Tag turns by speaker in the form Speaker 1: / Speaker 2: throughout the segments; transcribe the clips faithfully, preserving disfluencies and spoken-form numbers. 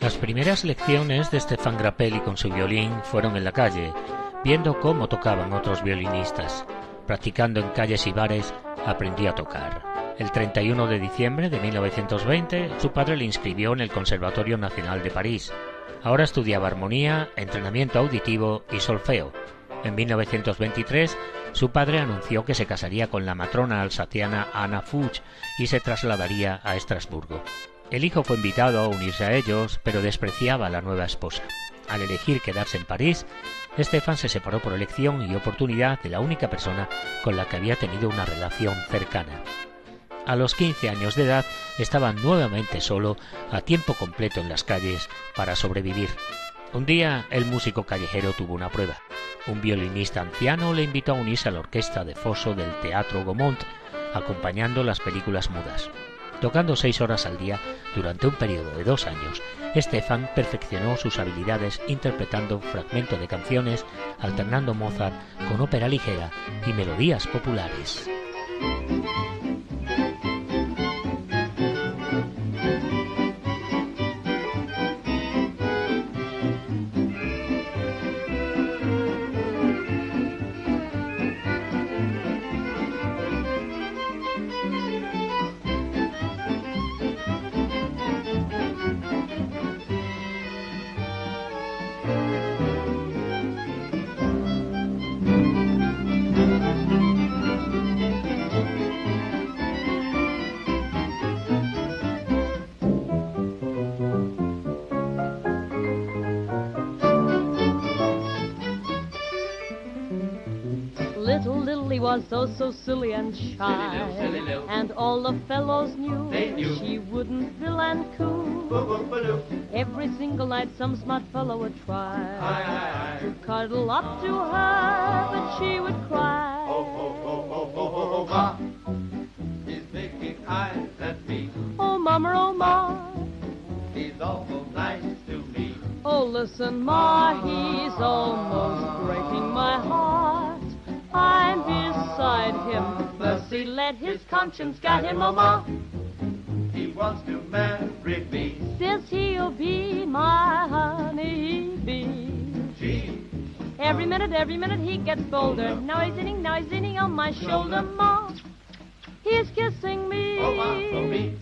Speaker 1: Las primeras lecciones de Stéphane Grappelli con su violín fueron en la calle, viendo cómo tocaban otros violinistas. Practicando en calles y bares, aprendió a tocar. El treinta y uno de diciembre de mil novecientos veinte, su padre le inscribió en el Conservatorio Nacional de París. Ahora estudiaba armonía, entrenamiento auditivo y solfeo. En mil novecientos veintitrés, su padre anunció que se casaría con la matrona alsaciana Anna Fuchs y se trasladaría a Estrasburgo. El hijo fue invitado a unirse a ellos, pero despreciaba a la nueva esposa. Al elegir quedarse en París, Stéphane se separó por elección y oportunidad de la única persona con la que había tenido una relación cercana. A los quince años de edad estaba nuevamente solo, a tiempo completo en las calles, para sobrevivir. Un día el músico callejero tuvo una prueba. Un violinista anciano le invitó a unirse a la orquesta de foso del Teatro Gaumont, acompañando las películas mudas. Tocando seis horas al día durante un periodo de dos años, Stéphane perfeccionó sus habilidades interpretando fragmentos de canciones, alternando Mozart con ópera ligera y melodías populares.
Speaker 2: Was so, so silly and shy, silly, silly, silly, and all the fellows knew, knew she wouldn't bill and coo. Boo, boo, boo. Every single night some smart fellow would try aye, aye, aye. to cuddle up to her, but she would cry. Oh, oh, oh, oh, oh, oh, oh, ma, he's making eyes at me. Oh, mama, oh, ma, he's awful nice to me. Oh, listen, ma, he's almost breaking my heart. I'm beside him, mercy, let his conscience guide him, oh, ma. He wants to marry me. Says he'll be my honey bee. Gee. Every minute, every minute he gets bolder. Now he's inning, now he's inning on my shoulder, ma. He's kissing me. Oh, ma, for me.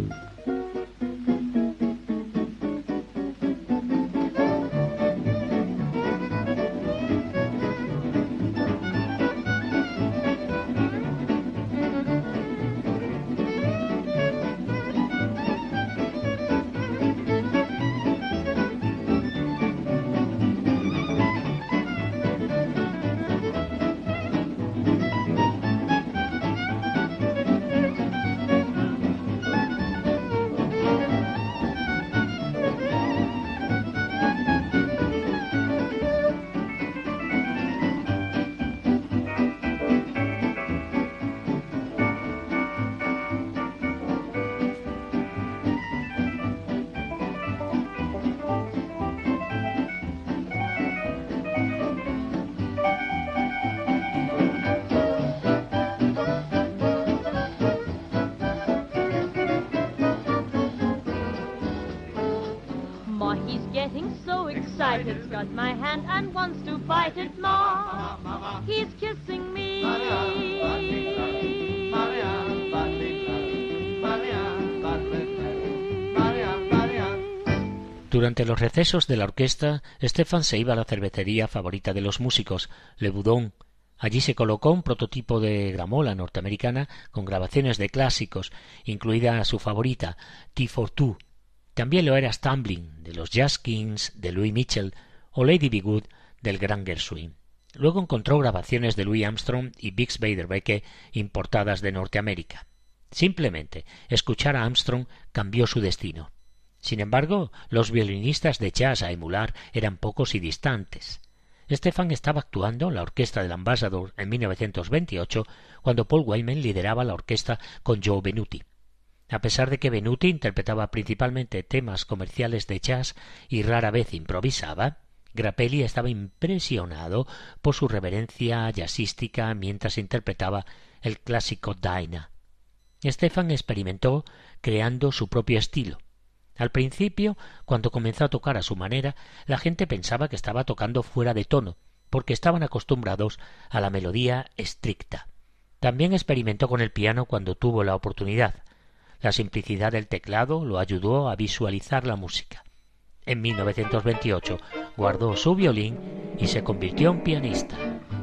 Speaker 2: It's got my hand and wants to bite it, ma. He's kissing me.
Speaker 1: Durante los recesos de la orquesta, Stéphane se iba a la cervecería favorita de los músicos, Le Boudon. Allí se colocó un prototipo de gramola norteamericana con grabaciones de clásicos, incluida su favorita, Tea for Two. También lo era Stumbling, de los Jazz Kings, de Louis Mitchell, o Lady Be Good, del gran Gershwin. Luego encontró grabaciones de Louis Armstrong y Bix Beiderbecke importadas de Norteamérica. Simplemente escuchar a Armstrong cambió su destino. Sin embargo, los violinistas de jazz a emular eran pocos y distantes. Stéphane estaba actuando en la orquesta del Ambassador en mil novecientos veintiocho, cuando Paul Wayman lideraba la orquesta con Joe Venuti. A pesar de que Venuti interpretaba principalmente temas comerciales de jazz y rara vez improvisaba, Grappelli estaba impresionado por su reverencia jazzística mientras interpretaba el clásico Dinah. Stéphane experimentó creando su propio estilo. Al principio, cuando comenzó a tocar a su manera, la gente pensaba que estaba tocando fuera de tono, porque estaban acostumbrados a la melodía estricta. También experimentó con el piano cuando tuvo la oportunidad. La simplicidad del teclado lo ayudó a visualizar la música. En mil novecientos veintiocho guardó su violín y se convirtió en pianista.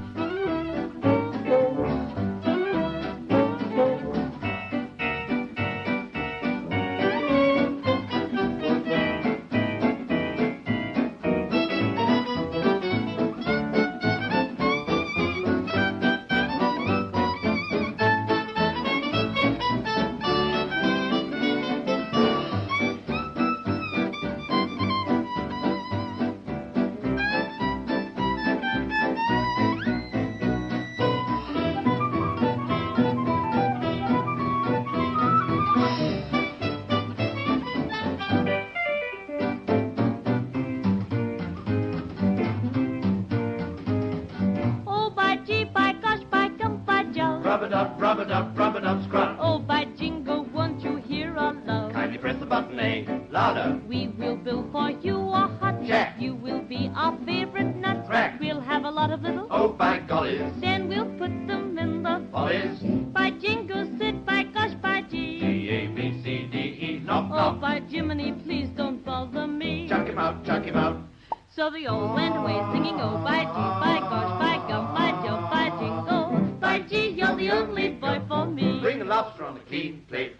Speaker 3: Rub-a-dub, rub-a-dub, rub-a-dub, scrub. Oh, by jingo, won't you hear our love? Kindly press the button A, louder.
Speaker 2: We will build for you a hut.
Speaker 3: Jack.
Speaker 2: You will be our favorite nut.
Speaker 3: Crack.
Speaker 2: We'll have a lot of little.
Speaker 3: Oh, by gollies.
Speaker 2: Then we'll put them in the
Speaker 3: Follies.
Speaker 2: by jingo, sit by gosh, by G.
Speaker 3: G, A, B, C, D, E, knock,
Speaker 2: Oh,
Speaker 3: knock.
Speaker 2: by Jiminy, please don't bother me.
Speaker 3: Chuck him out, chuck him out.
Speaker 2: So they all went away singing, oh, by G, by gosh, by gum, by Joe, by jingo. By G, you're the only boy for me.
Speaker 3: Bring the lobster on the clean plate.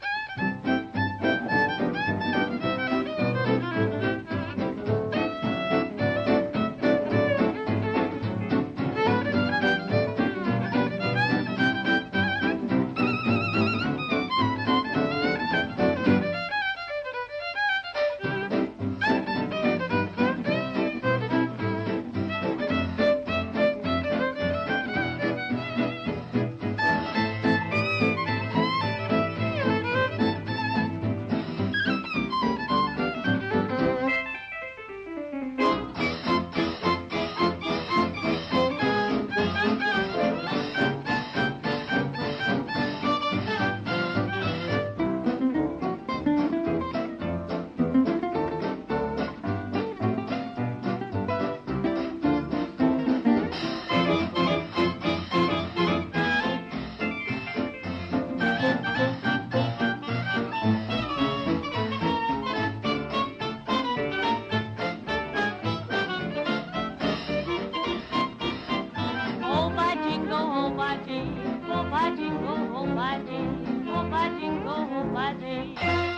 Speaker 2: Oh, by jingo, oh, by G. Oh, by jingo, oh, by G. Oh, by jingo, oh, by G.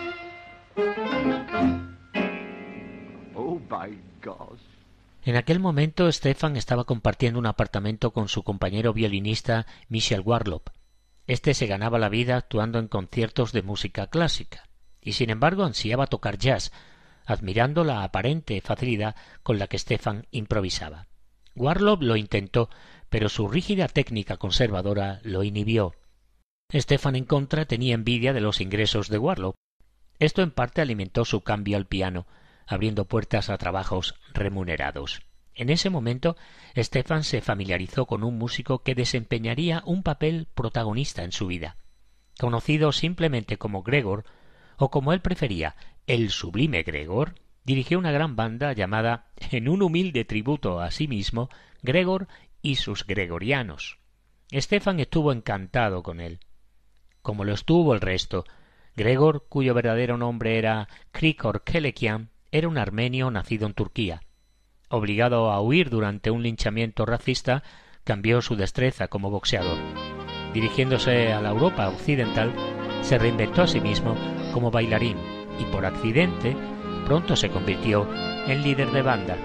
Speaker 3: Oh, by gosh.
Speaker 1: En aquel momento Stefan estaba compartiendo un apartamento con su compañero violinista Michel Warlop. Este se ganaba la vida actuando en conciertos de música clásica, y sin embargo ansiaba tocar jazz, admirando la aparente facilidad con la que Stefan improvisaba. Warlop lo intentó, pero su rígida técnica conservadora lo inhibió. Stefan, en contra, tenía envidia de los ingresos de Warlop. Esto en parte alimentó su cambio al piano, abriendo puertas a trabajos remunerados. En ese momento, Stefan se familiarizó con un músico que desempeñaría un papel protagonista en su vida. Conocido simplemente como Gregor, o como él prefería, el sublime Gregor, dirigió una gran banda llamada, en un humilde tributo a sí mismo, Gregor y sus Gregorianos. Stefan estuvo encantado con él, como lo estuvo el resto. Gregor, cuyo verdadero nombre era Krikor Kelekian, era un armenio nacido en Turquía. Obligado a huir durante un linchamiento racista, cambió su destreza como boxeador. Dirigiéndose a la Europa occidental, se reinventó a sí mismo como bailarín y, por accidente, pronto se convirtió en líder de banda.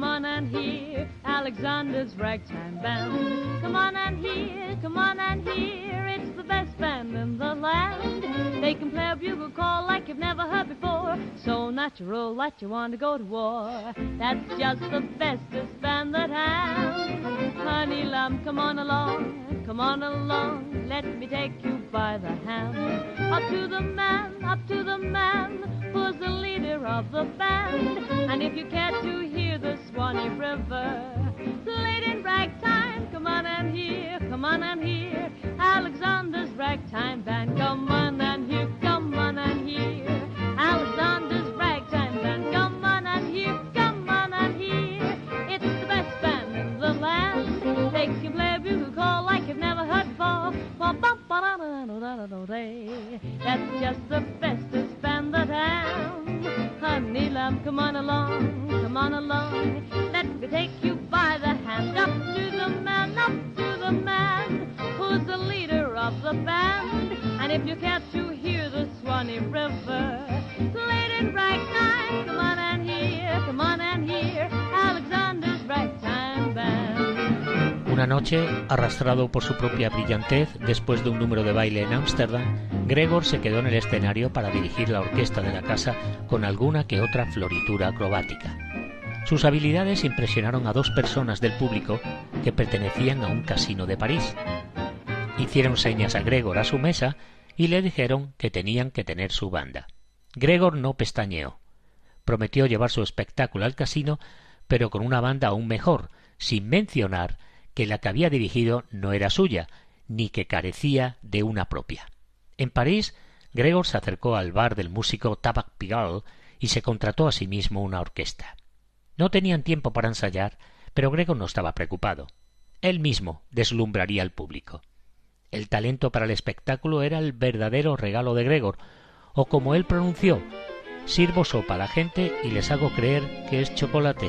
Speaker 2: come on and hear Alexander's Ragtime Band. Come on and hear, come on and hear, it's the best band in the land. They can play a bugle call like you've never heard before, so natural that you want to go to war. That's just the bestest band that has. Honey lamb, come on along, come on along, let me take you by the hand. Up to the man, up to the man, who's the leader of the band. And if you care to hear the Swanee River played in ragtime, come on and hear, come on and hear Alexander's Ragtime Band. Come on and hear, come on and hear Alexander's Ragtime Band. Come on and hear, come on and hear, it's the best band in the land. They can play a bugle call like you've never heard before. That's just the bestest band that has. Honey lamb, come on along, come on along, let me take you by the hand. Up to the man, up to the man, who's the leader of the band. And if you care to hear the Swanee River played in ragtime, come on and hear, come on and hear Alexander's Ragtime Band.
Speaker 1: Una noche, arrastrado por su propia brillantez, después de un número de baile en Ámsterdam, Gregor se quedó en el escenario para dirigir la orquesta de la casa con alguna que otra floritura acrobática. Sus habilidades impresionaron a dos personas del público que pertenecían a un casino de París. Hicieron señas a Gregor a su mesa y le dijeron que tenían que tener su banda. Gregor no pestañeó. Prometió llevar su espectáculo al casino, pero con una banda aún mejor, sin mencionar que la que había dirigido no era suya, ni que carecía de una propia. En París, Gregor se acercó al bar del músico Tabac Pigalle y se contrató a sí mismo una orquesta. No tenían tiempo para ensayar, pero Gregor no estaba preocupado. Él mismo deslumbraría al público. El talento para el espectáculo era el verdadero regalo de Gregor, o como él pronunció, sirvo sopa a la gente y les hago creer que es chocolate.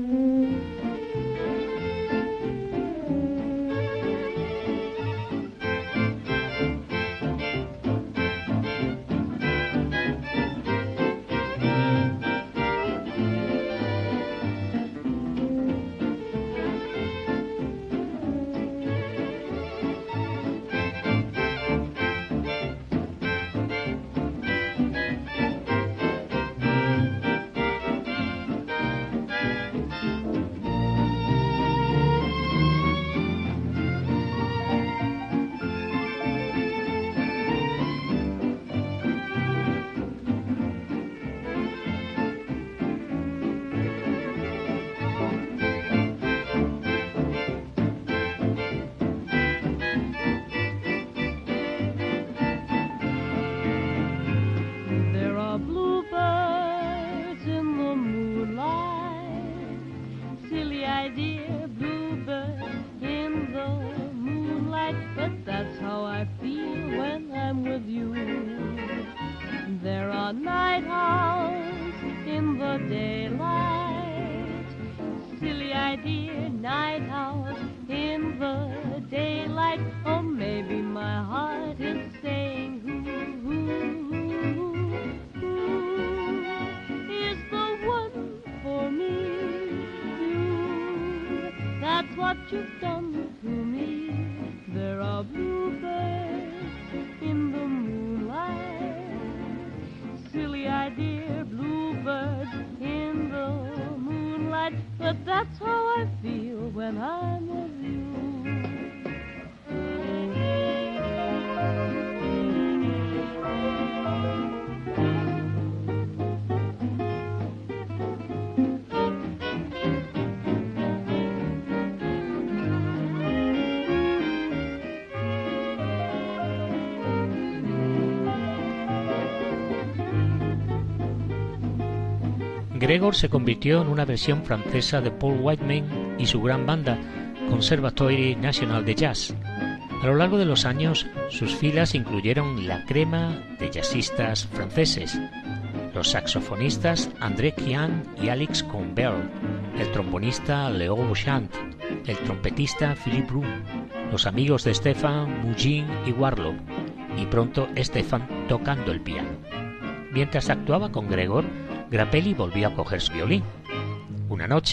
Speaker 1: Gregor se convirtió en una versión francesa de Paul Whiteman y su gran banda, Conservatoire National de Jazz. A lo largo de los años, sus filas incluyeron la crema de jazzistas franceses, los saxofonistas André Kian y Alex Combel, el trombonista Léo Beauchamp, el trompetista Philippe Roux, los amigos de Stefan Mougin y Warlow, y pronto Stefan tocando el piano. Mientras actuaba con Gregor, Grappelli volvió a coger su violín. Una noche,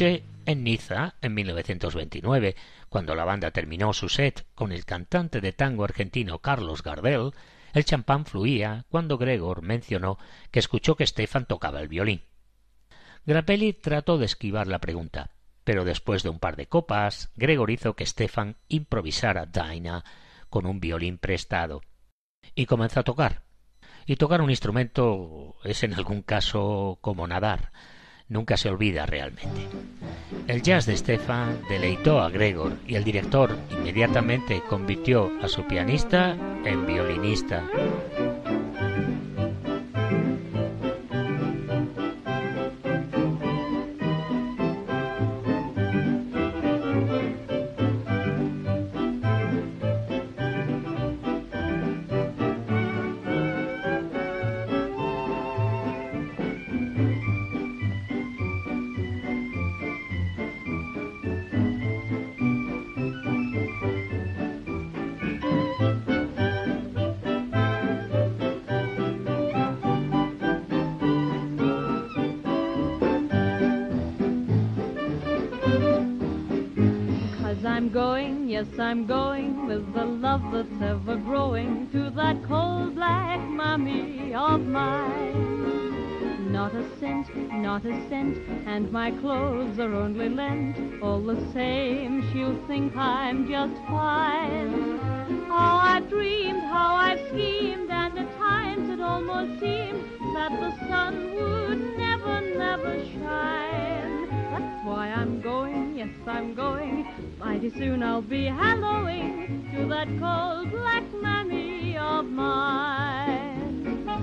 Speaker 1: En Niza, en mil novecientos veintinueve, cuando la banda terminó su set con el cantante de tango argentino Carlos Gardel, el champán fluía cuando Gregor mencionó que escuchó que Stefan tocaba el violín. Grappelli trató de esquivar la pregunta, pero después de un par de copas, Gregor hizo que Stefan improvisara Dinah con un violín prestado. Y comenzó a tocar. Y tocar un instrumento es en algún caso como nadar. Nunca se olvida realmente. El jazz de Stefan deleitó a Gregor y el director inmediatamente convirtió a su pianista en violinista.
Speaker 2: Yes, I'm going with the love that's ever growing to that cold black mammy of mine. Not a cent, not a cent, and my clothes are only lent. All the same, she'll think I'm just fine. How I've dreamed, how I've schemed, and at times it almost seemed that the sun would never, never shine. That's why I'm going, yes, I'm going. Mighty soon I'll be hallowing to that cold black mammy of mine.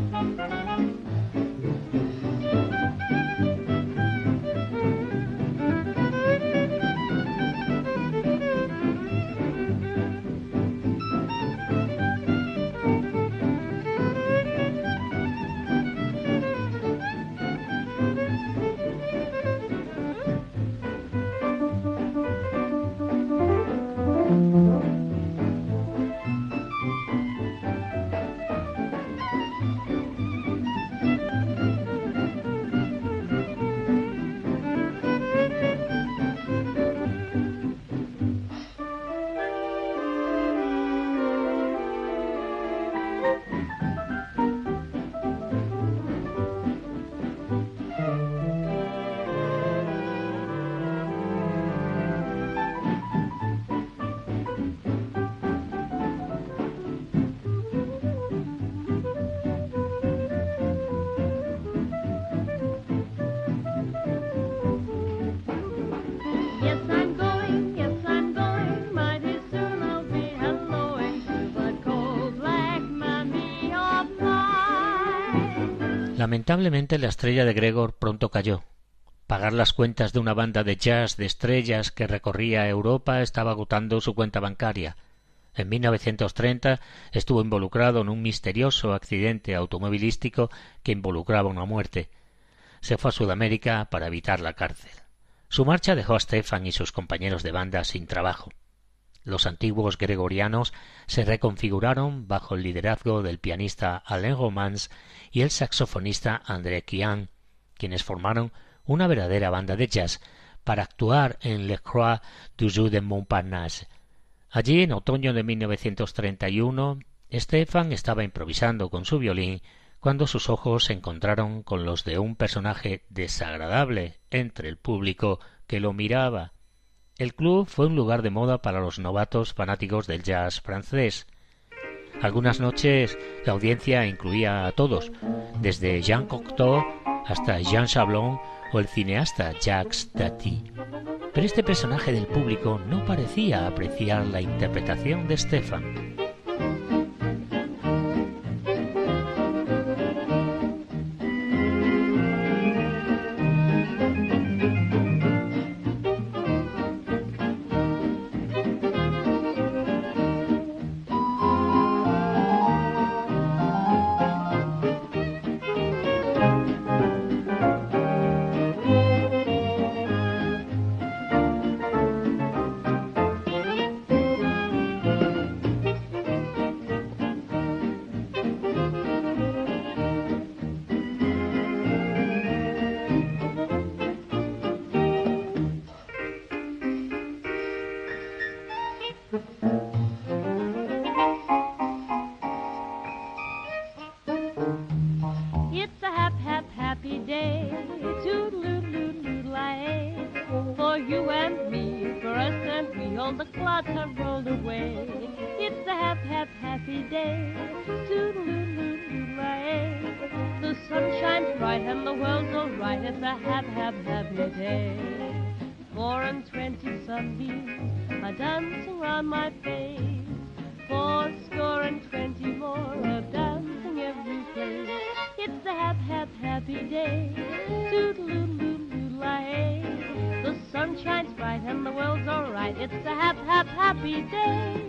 Speaker 1: Lamentablemente la estrella de Gregor pronto cayó. Pagar las cuentas de una banda de jazz de estrellas que recorría Europa estaba agotando su cuenta bancaria. En mil novecientos treinta estuvo involucrado en un misterioso accidente automovilístico que involucraba una muerte. Se fue a Sudamérica para evitar la cárcel. Su marcha dejó a Stefan y sus compañeros de banda sin trabajo. Los antiguos gregorianos se reconfiguraron bajo el liderazgo del pianista Alain Romans y el saxofonista André Kian, quienes formaron una verdadera banda de jazz para actuar en Le Croix du Jeu de Montparnasse. Allí, en otoño de mil novecientos treinta y uno, Stefan estaba improvisando con su violín cuando sus ojos se encontraron con los de un personaje desagradable entre el público que lo miraba. El club fue un lugar de moda para los novatos fanáticos del jazz francés. Algunas noches la audiencia incluía a todos, desde Jean Cocteau hasta Jean Sablon o el cineasta Jacques Tati. Pero este personaje del público no parecía apreciar la interpretación de Stefan.
Speaker 2: till the clouds have rolled away. It's a happy, happy, happy day. Toodaloo-loo-loo-lay. The sun shines bright and the world's all right. It's a happy, happy, happy day. Four and twenty sunbeams are dancing round my face. Four score and twenty more are dancing every place. It's a happy, happy, happy day. Toodaloo-loo-loo-lay. The sun shines bright and the world's all right. It's a happy, happy, happy day.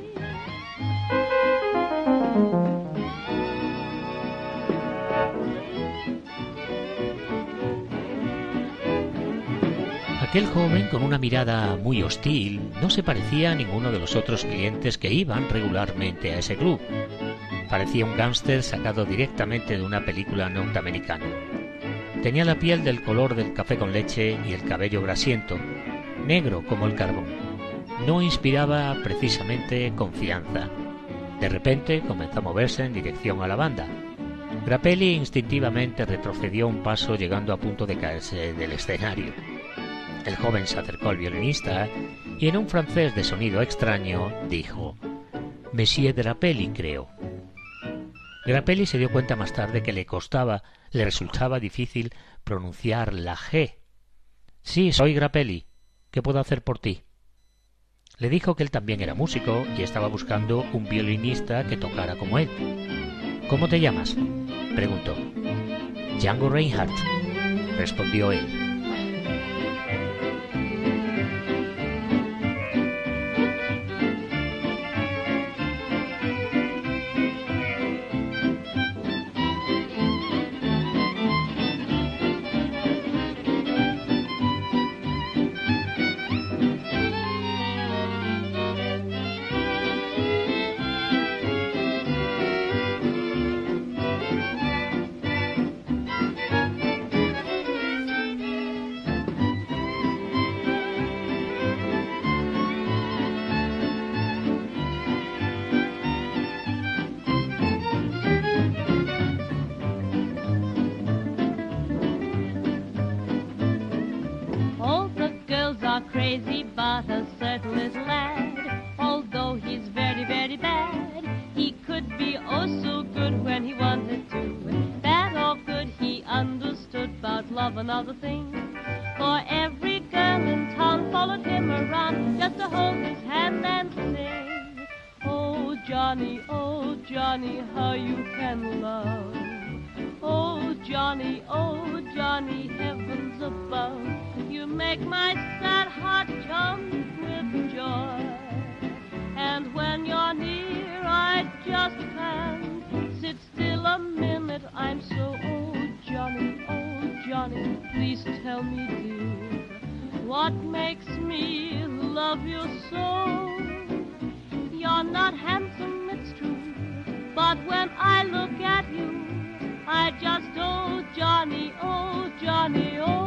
Speaker 1: Aquel joven, con una mirada muy hostil, no se parecía a ninguno de los otros clientes que iban regularmente a ese club. Parecía un gángster sacado directamente de una película norteamericana. Tenía la piel del color del café con leche y el cabello grasiento, negro como el carbón. No inspiraba precisamente confianza. De repente comenzó a moverse en dirección a la banda. Grappelli instintivamente retrocedió un paso, llegando a punto de caerse del escenario. El joven se acercó al violinista y en un francés de sonido extraño dijo: «Monsieur Grappelli, creo». Grappelli se dio cuenta más tarde que le costaba, le resultaba difícil pronunciar la G. «Sí, soy Grappelli. ¿Qué puedo hacer por ti?» Le dijo que él también era músico y estaba buscando un violinista que tocara como él. «¿Cómo te llamas?», preguntó. «Django Reinhardt», respondió él.
Speaker 2: Crazy but a certain little lad. Although he's very, very bad, he could be oh so good when he wanted to. Bad or good, he understood about love and other things. For every girl in town followed him around just to hold his hand and sing. Oh Johnny, oh Johnny, how you can love. Oh Johnny, oh Johnny, heavens above. You make my sad heart jump with joy. And when you're near, I just can't sit still a minute. I'm so, oh Johnny, oh Johnny, please tell me, dear, what makes me love you so? You're not handsome, it's true, but when I look at you, I just, oh Johnny, oh Johnny, oh.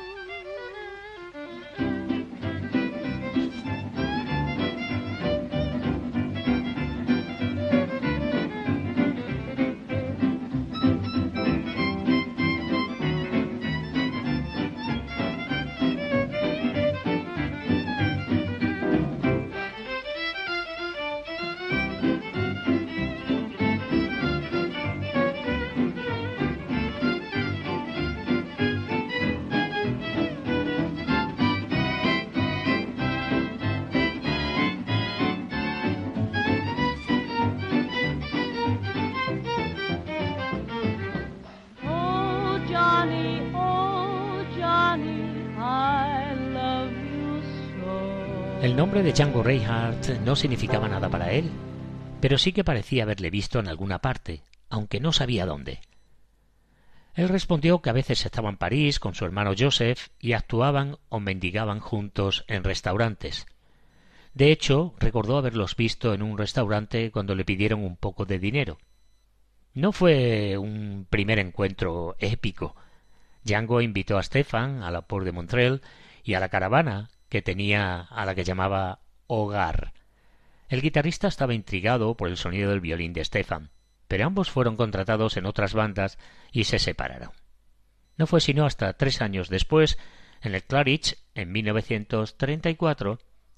Speaker 1: El nombre de Django Reinhardt no significaba nada para él, pero sí que parecía haberle visto en alguna parte, aunque no sabía dónde. Él respondió que a veces estaba en París con su hermano Joseph y actuaban o mendigaban juntos en restaurantes. De hecho, recordó haberlos visto en un restaurante cuando le pidieron un poco de dinero. No fue un primer encuentro épico. Django invitó a Stefan, a la Porte de Montreal y a la caravana que tenía, a la que llamaba Hogar. El guitarrista estaba intrigado por el sonido del violín de Stefan, pero ambos fueron contratados en otras bandas y se separaron. No fue sino hasta tres años después, en el Claridge, en mil novecientos treinta y cuatro,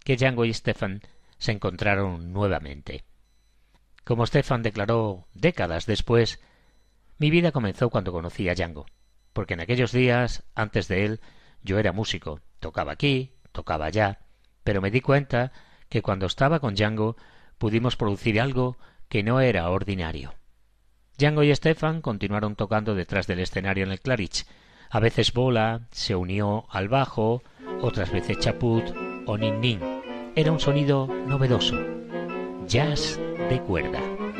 Speaker 1: que Django y Stefan se encontraron nuevamente. Como Stefan declaró décadas después, mi vida comenzó cuando conocí a Django, porque en aquellos días, antes de él, yo era músico, tocaba aquí, tocaba allá, pero me di cuenta que cuando estaba con Django pudimos producir algo que no era ordinario. Django y Stefan continuaron tocando detrás del escenario en el Claridge. A veces Bola se unió al bajo, otras veces Chaput o Nin Nin. Era un sonido novedoso, jazz de cuerda.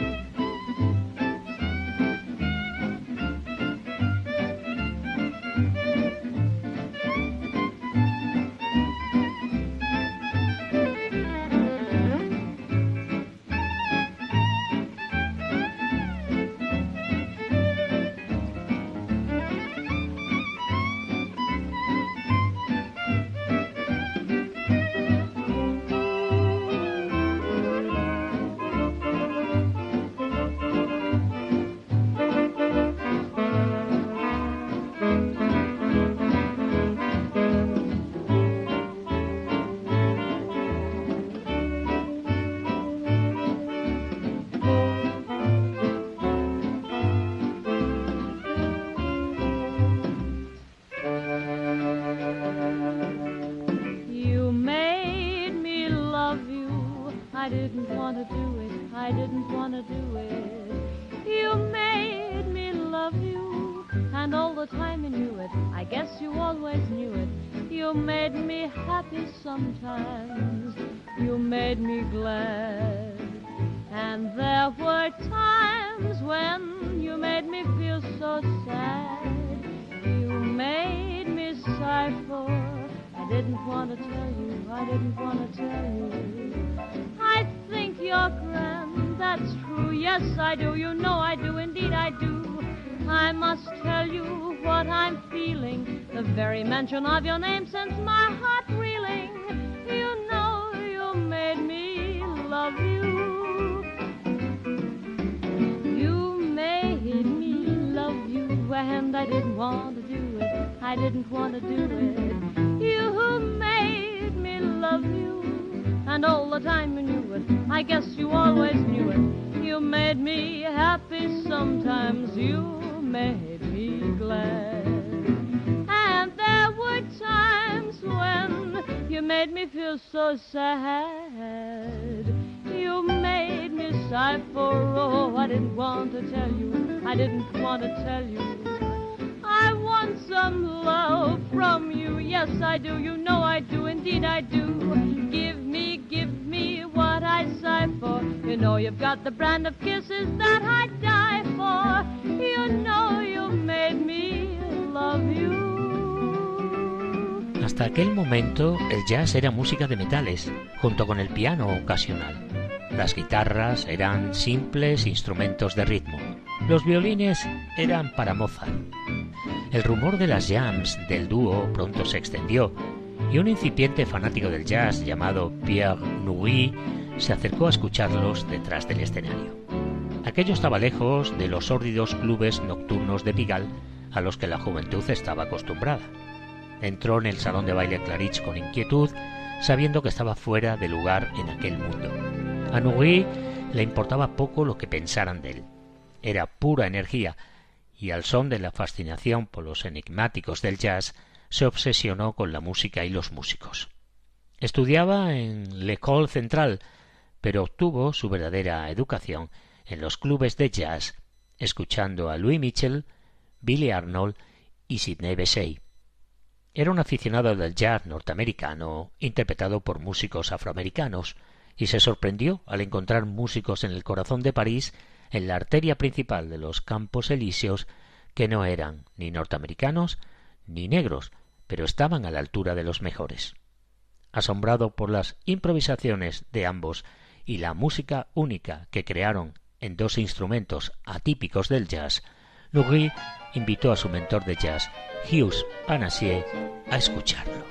Speaker 2: Sometimes you made me glad, and there were times when you made me feel so sad. You made me sigh for, I didn't want to tell you, I didn't want to tell you. I think you're grand, that's true, yes I do, you know I do, indeed I do. I must tell you what I'm feeling, the very mention of your name sends my heart reeling. You know you made me love you. You made me love you, and I didn't want to do it, I didn't want to do it. You made me love you, and all the time you knew it, I guess you always knew it. You made me happy sometimes, you made me glad. And there were times when you made me feel so sad. You made me sigh for, oh, I didn't want to tell you, I didn't want to tell you. I want some love from you, yes I do, you know I do, indeed I do. Give me, give me what I sigh for. You know you've got the brand of kisses that I'd die for. You know you made me love you.
Speaker 1: Hasta aquel momento el jazz era música de metales, junto con el piano ocasional. Las guitarras eran simples instrumentos de ritmo. Los violines eran para Mozart. El rumor de las jams del dúo pronto se extendió y un incipiente fanático del jazz llamado Pierre Nourry se acercó a escucharlos detrás del escenario. Aquello estaba lejos de los sórdidos clubes nocturnos de Pigalle a los que la juventud estaba acostumbrada. Entró en el salón de baile Claridge con inquietud, sabiendo que estaba fuera de lugar en aquel mundo. A Nourry le importaba poco lo que pensaran de él. Era pura energía, y al son de la fascinación por los enigmáticos del jazz, se obsesionó con la música y los músicos. Estudiaba en l'École Centrale, pero obtuvo su verdadera educación en los clubes de jazz, escuchando a Louis Mitchell, Billy Arnold y Sidney Bechet. Era un aficionado del jazz norteamericano, interpretado por músicos afroamericanos, y se sorprendió al encontrar músicos en el corazón de París, en la arteria principal de los Campos Elíseos, que no eran ni norteamericanos ni negros, pero estaban a la altura de los mejores. Asombrado por las improvisaciones de ambos y la música única que crearon en dos instrumentos atípicos del jazz, Nourry invitó a su mentor de jazz, Hugues Panassier, a escucharlo.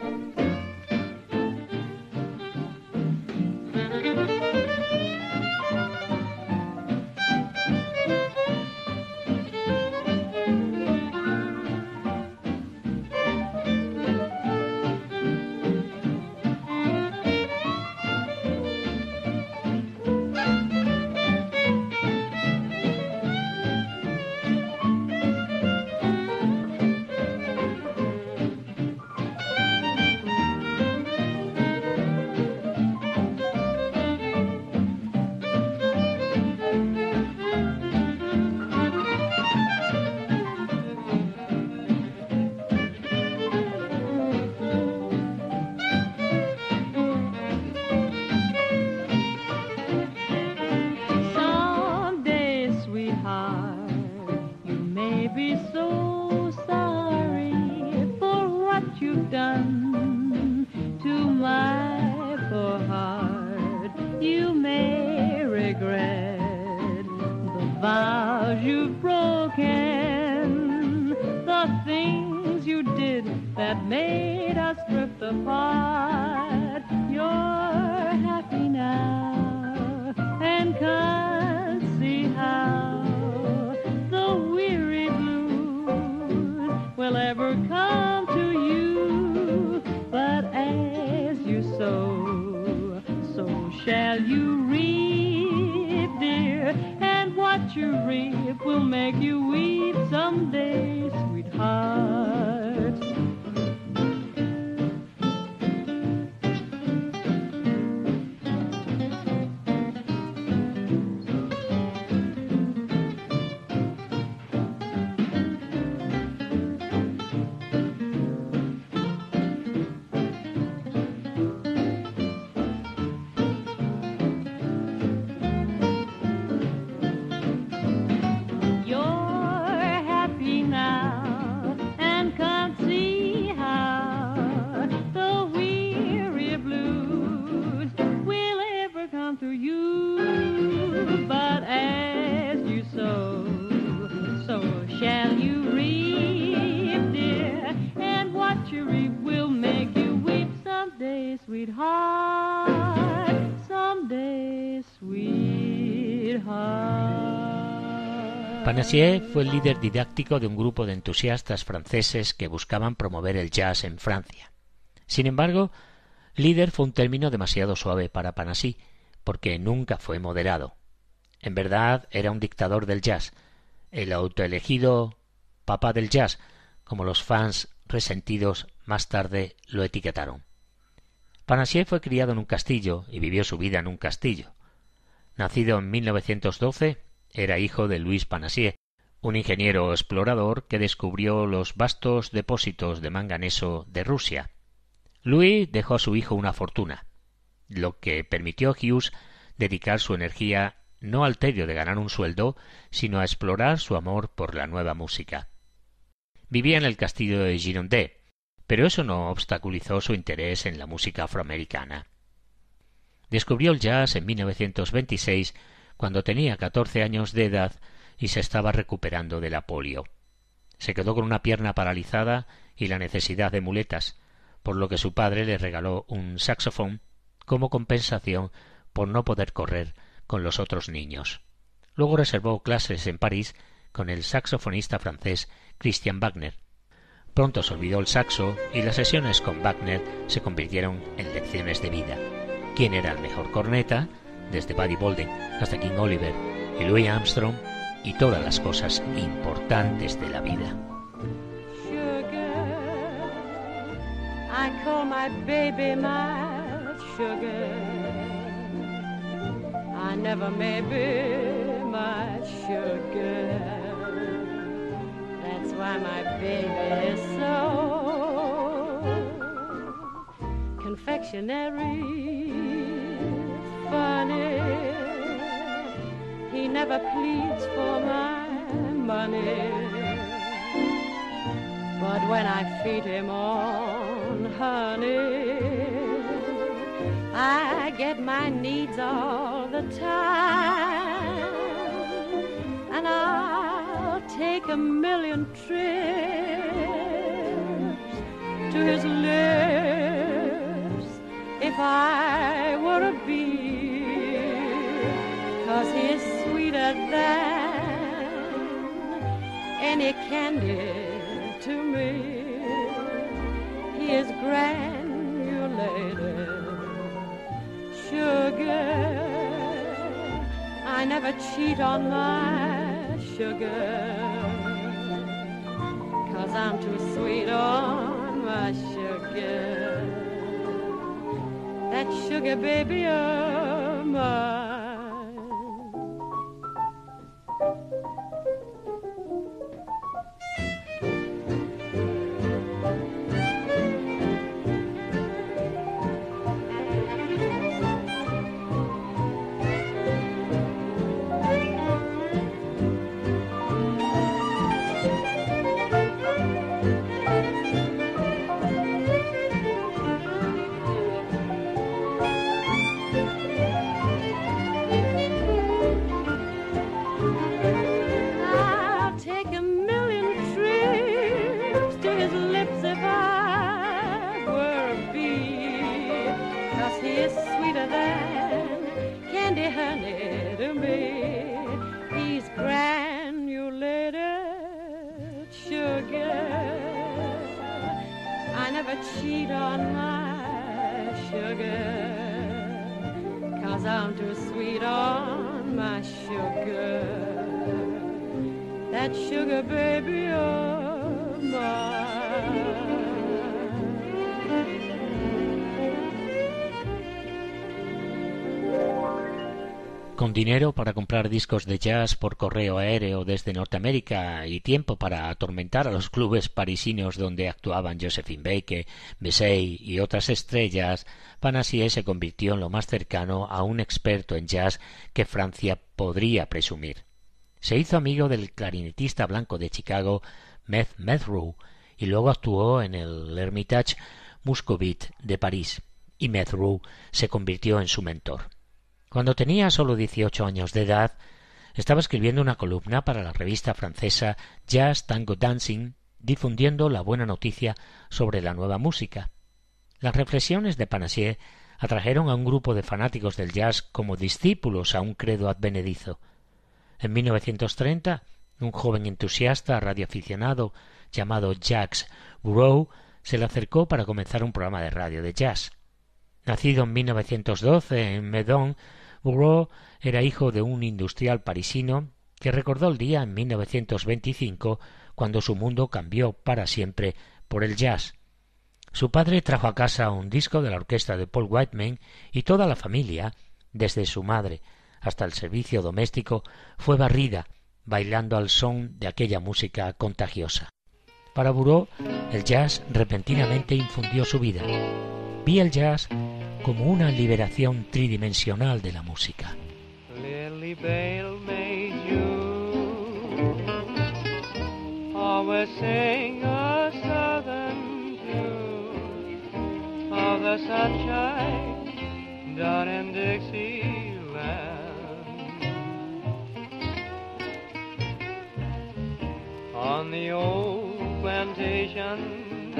Speaker 2: that made us drift apart. You're happy now and can't see how the weary blues will ever come to you. But as you sow, so shall you reap, dear, and what you reap will make you weep someday, sweetheart.
Speaker 1: Panassier fue el líder didáctico de un grupo de entusiastas franceses que buscaban promover el jazz en Francia. Sin embargo, líder fue un término demasiado suave para Panassy, porque nunca fue moderado. En verdad era un dictador del jazz, el autoelegido papá del jazz, como los fans resentidos más tarde lo etiquetaron. Panassier fue criado en un castillo y vivió su vida en un castillo. Nacido en mil novecientos doce, era hijo de Louis Panassier, un ingeniero explorador que descubrió los vastos depósitos de manganeso de Rusia. Louis dejó a su hijo una fortuna, lo que permitió a Hughes dedicar su energía no al tedio de ganar un sueldo, sino a explorar su amor por la nueva música. Vivía en el castillo de Girondins, pero eso no obstaculizó su interés en la música afroamericana. Descubrió el jazz en mil novecientos veintiséis, cuando tenía catorce años de edad y se estaba recuperando de la polio. Se quedó con una pierna paralizada y la necesidad de muletas, por lo que su padre le regaló un saxofón como compensación por no poder correr con los otros niños. Luego reservó clases en París con el saxofonista francés Christian Wagner. Pronto se olvidó el saxo y las sesiones con Wagner se convirtieron en lecciones de vida. ¿Quién era el mejor corneta? Desde Buddy Bolden hasta King Oliver y Louis Armstrong y todas las cosas importantes de la vida.
Speaker 2: Sugar, I call my baby my sugar. I never may be my sugar. That's why my baby is so confectionery. Funny, he never pleads for my money, but when I feed him on honey, I get my needs all the time, and I'll take a million trips to his lips if I were a bee. 'Cause he is sweeter than any candy to me. He is granulated sugar. I never cheat on my sugar, 'cause I'm too sweet on my sugar. That sugar baby of mine. 'cause he is sweeter than candy honey to me. He's granulated sugar. I never cheat on my sugar, 'cause I'm too sweet on my sugar. That sugar baby of mine.
Speaker 1: Con dinero para comprar discos de jazz por correo aéreo desde Norteamérica y tiempo para atormentar a los clubes parisinos donde actuaban Josephine Baker, Bessey y otras estrellas, Panassier se convirtió en lo más cercano a un experto en jazz que Francia podría presumir. Se hizo amigo del clarinetista blanco de Chicago, Meth Metherow, y luego actuó en el Hermitage Muscovite de París, y Metherow se convirtió en su mentor. Cuando tenía solo dieciocho años de edad, estaba escribiendo una columna para la revista francesa Jazz Tango Dancing, difundiendo la buena noticia sobre la nueva música. Las reflexiones de Panassier atrajeron a un grupo de fanáticos del jazz como discípulos a un credo advenedizo. En mil novecientos treinta, un joven entusiasta radioaficionado llamado Jacques Bureau se le acercó para comenzar un programa de radio de jazz. Nacido en mil novecientos doce en Meudon, Bureau era hijo de un industrial parisino que recordó el día en mil novecientos veinticinco cuando su mundo cambió para siempre por el jazz. Su padre trajo a casa un disco de la orquesta de Paul Whiteman y toda la familia, desde su madre hasta el servicio doméstico, fue barrida bailando al son de aquella música contagiosa. Para Bureau, el jazz repentinamente infundió su vida. Vi el jazz como una liberación tridimensional de la música.
Speaker 4: Lily Bale made you always sing a southern tune of the sunshine down in Dixieland. On the old plantation,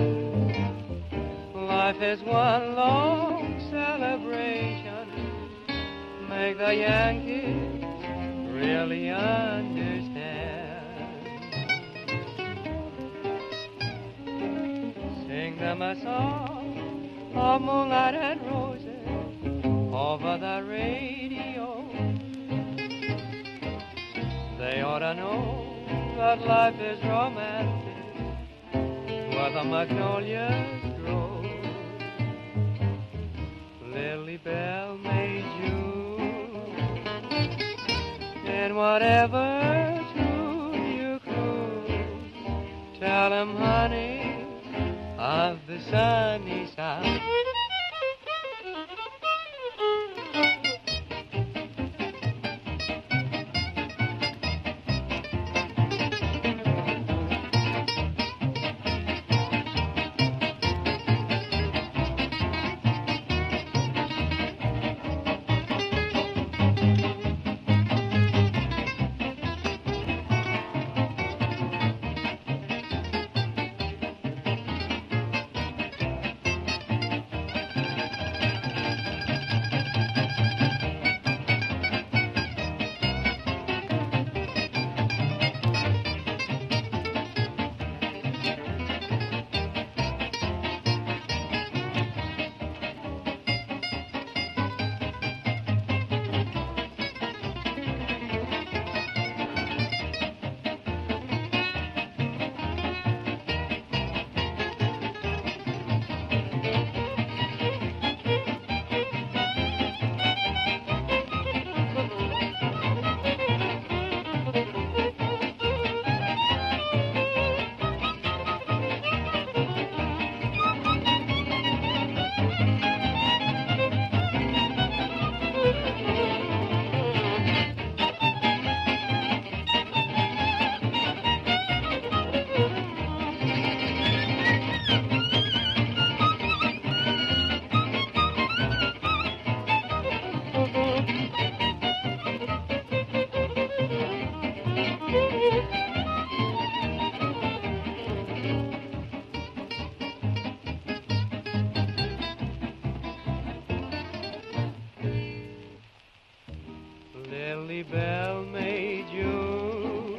Speaker 4: life is one long celebration. Make the Yankees really understand. Sing them a song of moonlight and roses over the radio. They ought to know that life is romantic where the magnolias grow. Lily Bell made you, and whatever tune you cruise, tell him, honey, of the sunny side. bell made you.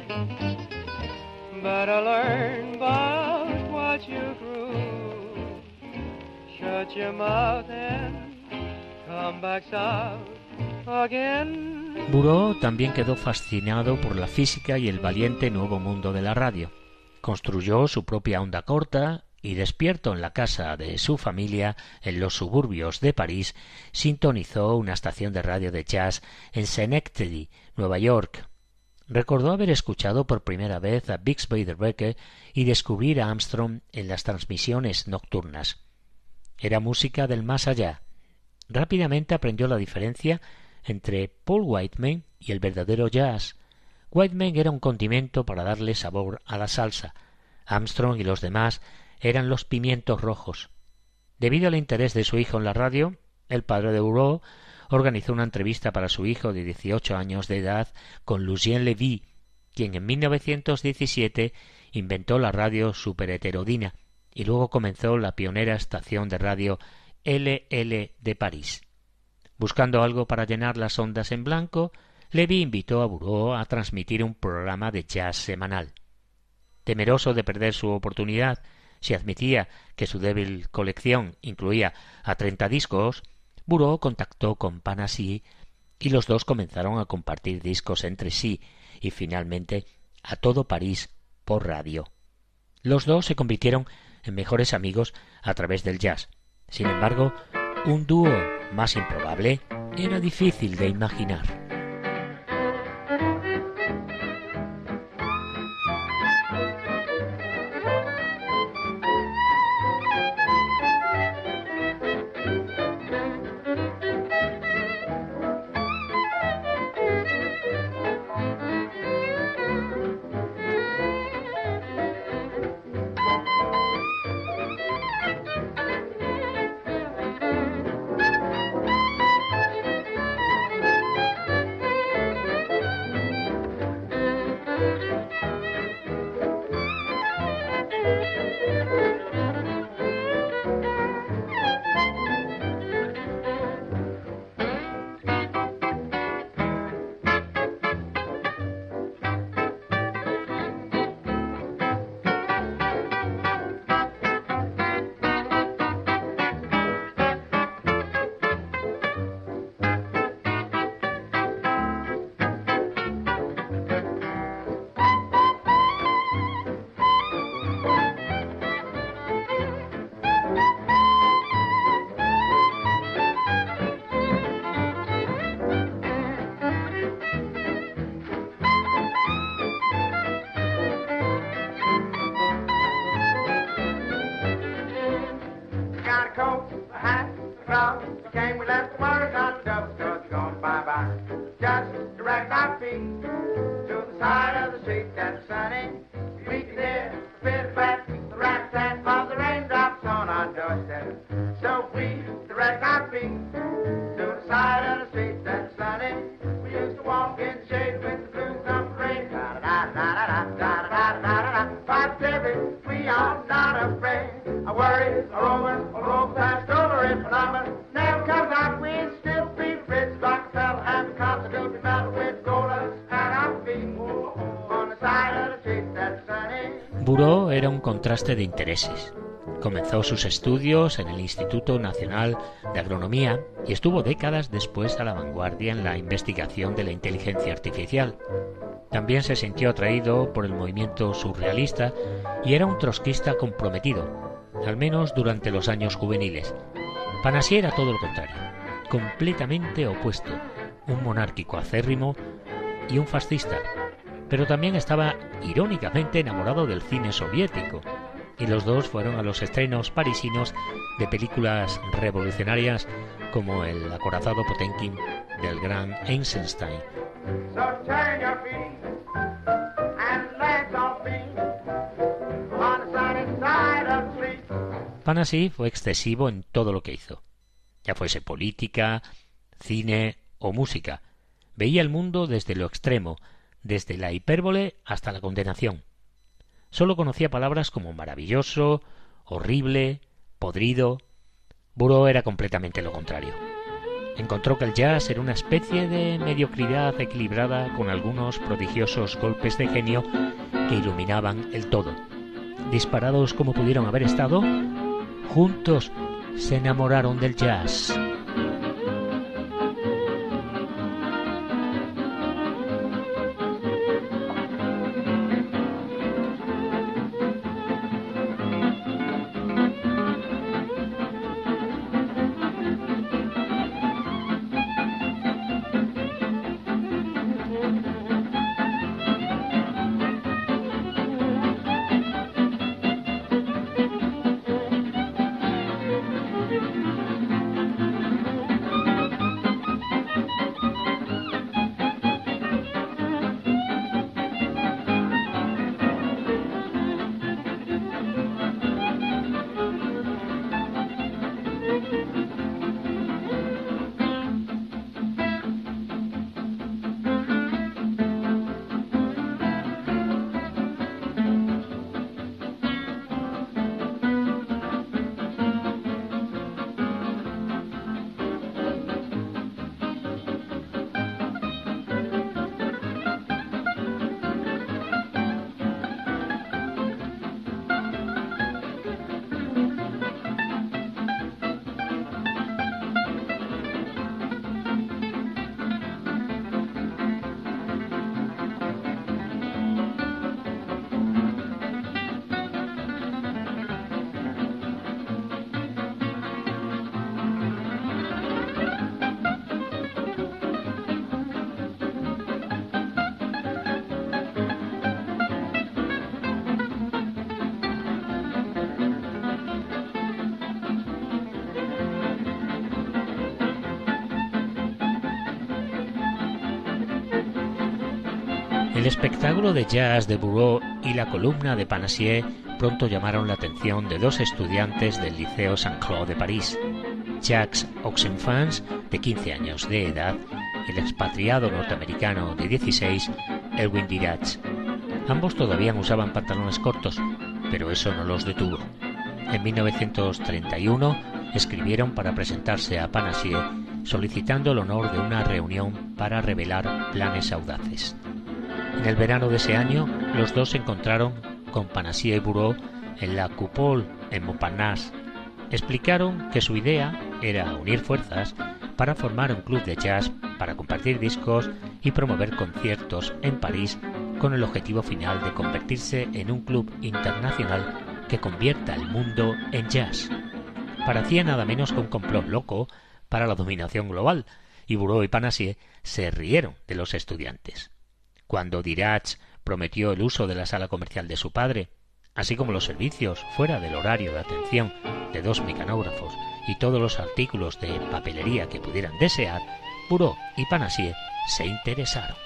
Speaker 4: Better learn about what you grew. Shut your mouth and come back south again.
Speaker 1: Bureau también quedó fascinado por la física y el valiente nuevo mundo de la radio. Construyó su propia onda corta y, despierto en la casa de su familia en los suburbios de París, sintonizó una estación de radio de jazz en Schenectady, Nueva York. Recordó haber escuchado por primera vez a Bix Beiderbecke y descubrir a Armstrong en las transmisiones nocturnas. Era música del más allá. Rápidamente aprendió la diferencia entre Paul Whiteman y el verdadero jazz. Whiteman era un condimento para darle sabor a la salsa. Armstrong y los demás eran los pimientos rojos. Debido al interés de su hijo en la radio, el padre de Bureau organizó una entrevista para su hijo de dieciocho años de edad con Lucien Levy, quien en mil novecientos diecisiete inventó la radio superheterodina y luego comenzó la pionera estación de radio L L de París. Buscando algo para llenar las ondas en blanco, Levy invitó a Bureau a transmitir un programa de jazz semanal. Temeroso de perder su oportunidad, si admitía que su débil colección incluía a treinta discos, Bureau contactó con Panassi y los dos comenzaron a compartir discos entre sí y finalmente a todo París por radio. Los dos se convirtieron en mejores amigos a través del jazz. Sin embargo, un dúo más improbable era difícil de imaginar. Bureau era un contraste de intereses. Comenzó sus estudios en el Instituto Nacional de Agronomía y estuvo décadas después a la vanguardia en la investigación de la inteligencia artificial. También se sintió atraído por el movimiento surrealista y era un trotskista comprometido, al menos durante los años juveniles. Panassi era todo lo contrario, completamente opuesto, un monárquico acérrimo y un fascista, pero también estaba irónicamente enamorado del cine soviético, y los dos fueron a los estrenos parisinos de películas revolucionarias como El acorazado Potemkin del gran Eisenstein. Panassi fue excesivo en todo lo que hizo, ya fuese política, cine o música. Veía el mundo desde lo extremo, desde la hipérbole hasta la condenación. Solo conocía palabras como maravilloso, horrible, podrido. Bureau era completamente lo contrario. Encontró que el jazz era una especie de mediocridad equilibrada con algunos prodigiosos golpes de genio que iluminaban el todo. Disparados como pudieron haber estado, juntos se enamoraron del jazz. El espectáculo de jazz de Bureau y la columna de Panassier pronto llamaron la atención de dos estudiantes del Liceo Saint-Claude de París, Jacques Oxenfants, de quince años de edad, y el expatriado norteamericano de dieciséis, Elwin Dirac. Ambos todavía usaban pantalones cortos, pero eso no los detuvo. En mil novecientos treinta y uno escribieron para presentarse a Panassier solicitando el honor de una reunión para revelar planes audaces. En el verano de ese año, los dos se encontraron con Panassier y Bureau en la Coupole en Montparnasse. Explicaron que su idea era unir fuerzas para formar un club de jazz para compartir discos y promover conciertos en París con el objetivo final de convertirse en un club internacional que convierta el mundo en jazz. Parecía nada menos que un complot loco para la dominación global, y Bureau y Panassier se rieron de los estudiantes. Cuando Dirac prometió el uso de la sala comercial de su padre, así como los servicios fuera del horario de atención de dos mecanógrafos y todos los artículos de papelería que pudieran desear, Bureau y Panassier se interesaron.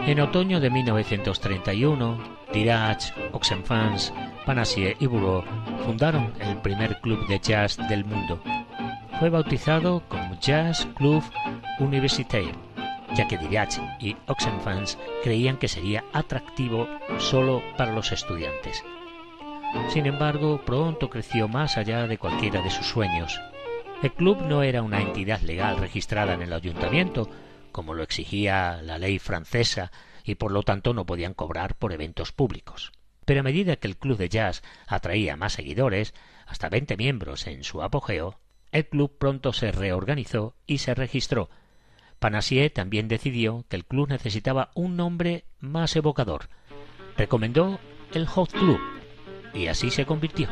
Speaker 1: En otoño de mil novecientos treinta y uno, Dirac, Oxenfans, Panassier y Bureau fundaron el primer club de jazz del mundo. Fue bautizado como Jazz Club Universitaire, ya que Dirac y Oxenfans creían que sería atractivo solo para los estudiantes. Sin embargo, pronto creció más allá de cualquiera de sus sueños. El club no era una entidad legal registrada en el ayuntamiento, como lo exigía la ley francesa, y por lo tanto no podían cobrar por eventos públicos. Pero a medida que el club de jazz atraía más seguidores, hasta veinte miembros en su apogeo, el club pronto se reorganizó y se registró. Panassier también decidió que el club necesitaba un nombre más evocador. Recomendó el Hot Club, y así se convirtió.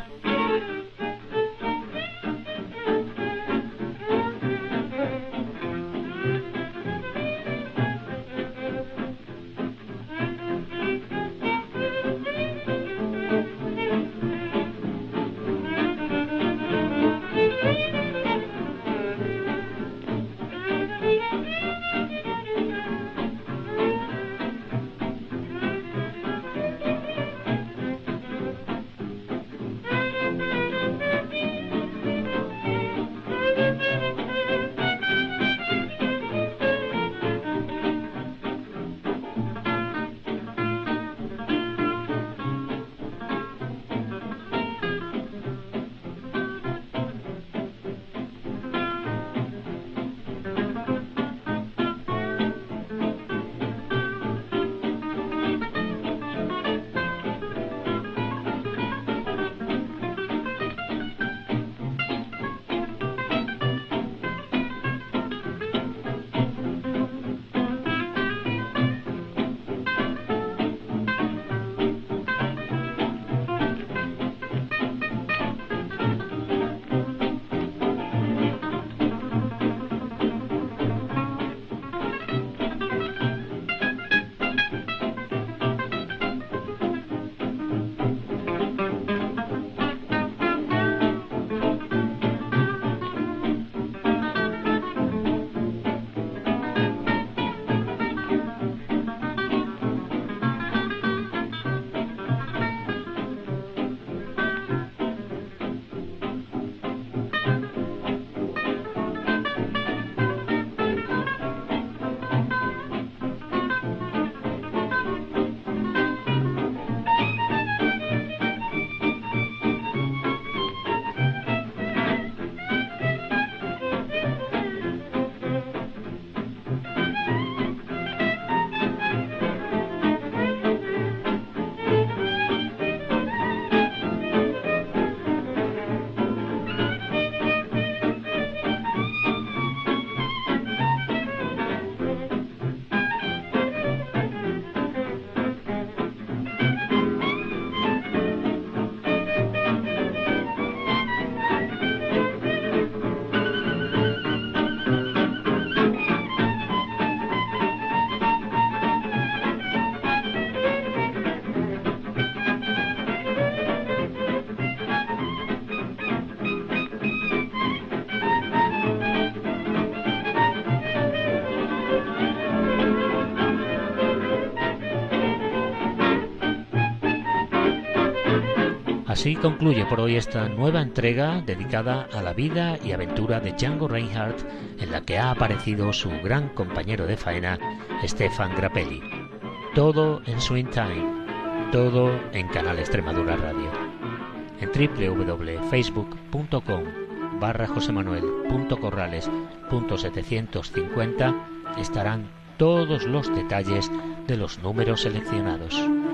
Speaker 1: Así concluye por hoy esta nueva entrega dedicada a la vida y aventura de Django Reinhardt, en la que ha aparecido su gran compañero de faena, Stefan Grappelli. Todo en Swing Time, todo en Canal Extremadura Radio. En w w w punto facebook punto com barra josemanuel punto corrales punto setecientos cincuenta estarán todos los detalles de los números seleccionados.